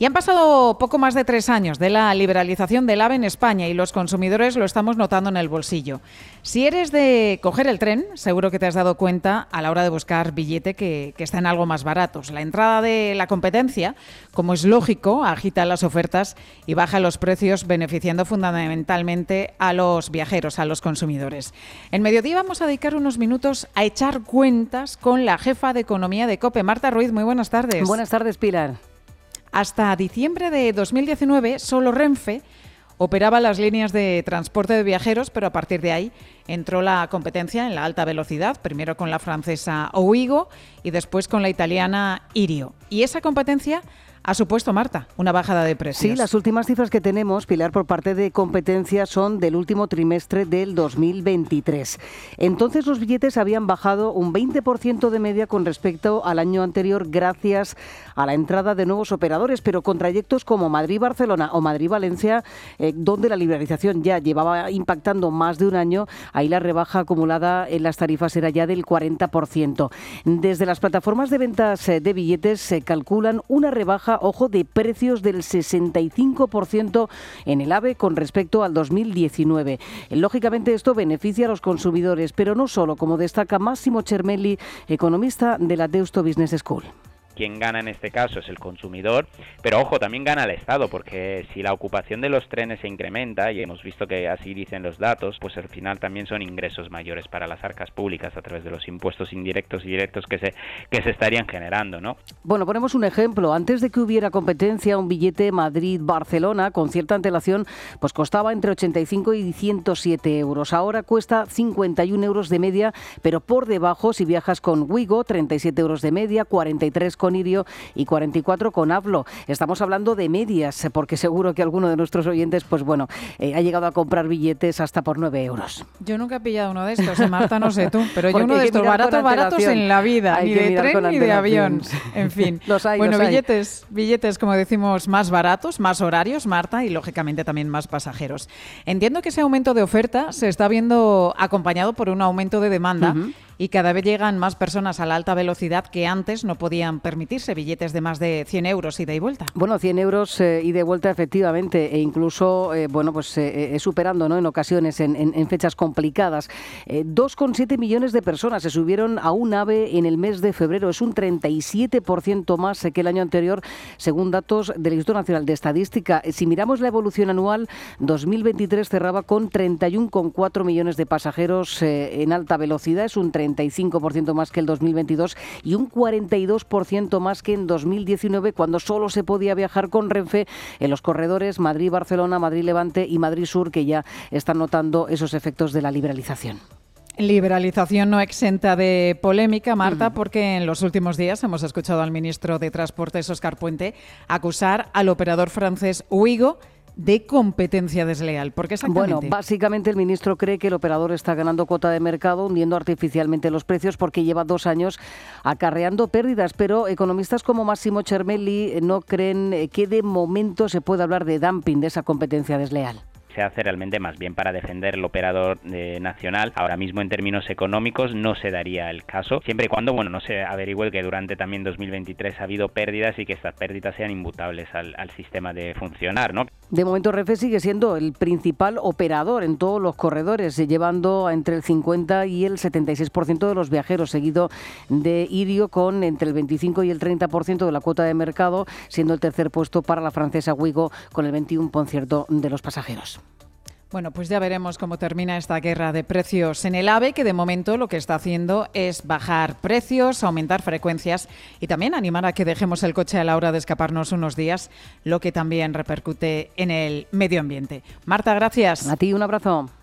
Y han pasado poco más de 3 años de la liberalización del AVE en España y los consumidores lo estamos notando en el bolsillo. Si eres de coger el tren, seguro que te has dado cuenta a la hora de buscar billete que están algo más baratos. La entrada de la competencia, como es lógico, agita las ofertas y baja los precios, beneficiando fundamentalmente a los viajeros, a los consumidores. En Mediodía vamos a dedicar unos minutos a echar cuentas con la jefa de Economía de COPE, Marta Ruiz. Muy buenas tardes. Buenas tardes, Pilar. Hasta diciembre de 2019, solo Renfe operaba las líneas de transporte de viajeros, pero a partir de ahí entró la competencia en la alta velocidad, primero con la francesa Ouigo y después con la italiana Irio. Y esa competencia ha supuesto, Marta, una bajada de precios. Sí, las últimas cifras que tenemos, Pilar, por parte de competencia son del último trimestre del 2023. Entonces los billetes habían bajado un 20% de media con respecto al año anterior gracias a la entrada de nuevos operadores, pero con trayectos como Madrid-Barcelona o Madrid-Valencia, donde la liberalización ya llevaba impactando más de un año, ahí la rebaja acumulada en las tarifas era ya del 40%. Desde las plataformas de ventas de billetes se calculan una rebaja, ojo, de precios del 65% en el AVE con respecto al 2019. Lógicamente esto beneficia a los consumidores, pero no solo, como destaca Massimo Cermelli, economista de la Deusto Business School. Quien gana en este caso es el consumidor, pero ojo, también gana el Estado, porque si la ocupación de los trenes se incrementa, y hemos visto que así dicen los datos, pues al final también son ingresos mayores para las arcas públicas a través de los impuestos indirectos y directos que se estarían generando, ¿no? Bueno, ponemos un ejemplo. Antes de que hubiera competencia, un billete Madrid-Barcelona con cierta antelación pues costaba entre 85 y 107 euros. Ahora cuesta 51 euros de media, pero por debajo si viajas con Ouigo, 37 euros de media, 43 con Irio y 44 con Avlo. Estamos hablando de medias, porque seguro que alguno de nuestros oyentes, pues bueno, ha llegado a comprar billetes hasta por 9 euros. Yo nunca he pillado uno de estos, Marta, no sé tú, pero yo uno de estos baratos en la vida, ni de tren ni de avión, en fin. Bueno, billetes, como decimos, más baratos, más horarios, Marta, y lógicamente también más pasajeros. Entiendo que ese aumento de oferta se está viendo acompañado por un aumento de demanda. Y cada vez llegan más personas a la alta velocidad que antes no podían permitirse billetes de más de 100 euros ida y vuelta. Bueno, 100 euros ida y vuelta efectivamente, e incluso, superando, ¿no?, en ocasiones, en fechas complicadas. 2,7 millones de personas se subieron a un AVE en el mes de febrero. Es un 37% más que el año anterior, según datos del Instituto Nacional de Estadística. Si miramos la evolución anual, 2023 cerraba con 31,4 millones de pasajeros en alta velocidad. Es un 35% más que el 2022 y un 42% más que en 2019, cuando solo se podía viajar con Renfe en los corredores Madrid-Barcelona, Madrid-Levante y Madrid-Sur, que ya están notando esos efectos de la liberalización. Liberalización no exenta de polémica, Marta, porque en los últimos días hemos escuchado al ministro de Transportes, Óscar Puente, acusar al operador francés Ouigo de competencia desleal. ¿Por qué exactamente? Bueno, básicamente el ministro cree que el operador está ganando cuota de mercado, hundiendo artificialmente los precios porque lleva 2 años acarreando pérdidas, pero economistas como Massimo Cermelli no creen que de momento se pueda hablar de dumping, de esa competencia desleal. Se hace realmente más bien para defender el operador nacional. Ahora mismo, en términos económicos, no se daría el caso, siempre y cuando no se averigüe que durante también 2023 ha habido pérdidas y que estas pérdidas sean imputables al sistema de funcionar, ¿no? De momento Renfe sigue siendo el principal operador en todos los corredores, llevando entre el 50 y el 76% de los viajeros, seguido de Irio con entre el 25 y el 30% de la cuota de mercado, siendo el tercer puesto para la francesa Ouigo con el 21% de los pasajeros. Bueno, pues ya veremos cómo termina esta guerra de precios en el AVE, que de momento lo que está haciendo es bajar precios, aumentar frecuencias y también animar a que dejemos el coche a la hora de escaparnos unos días, lo que también repercute en el medio ambiente. Marta, gracias. A ti, un abrazo.